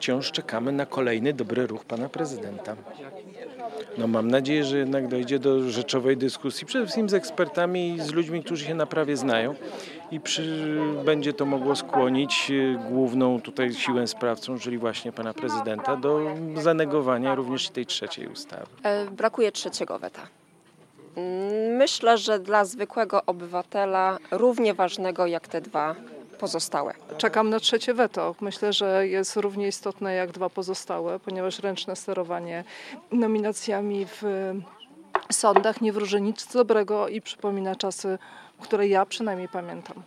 Wciąż czekamy na kolejny dobry ruch pana prezydenta. No mam nadzieję, że jednak dojdzie do rzeczowej dyskusji, przede wszystkim z ekspertami i z ludźmi, którzy się na prawie znają i będzie to mogło skłonić główną tutaj siłę sprawczą, czyli właśnie pana prezydenta, do zanegowania również tej trzeciej ustawy. Brakuje trzeciego weta. Myślę, że dla zwykłego obywatela równie ważnego jak te dwa pozostałe. Czekam na trzecie weto. Myślę, że jest równie istotne jak dwa pozostałe, ponieważ ręczne sterowanie nominacjami w sądach nie wróży nic dobrego i przypomina czasy, które ja przynajmniej pamiętam.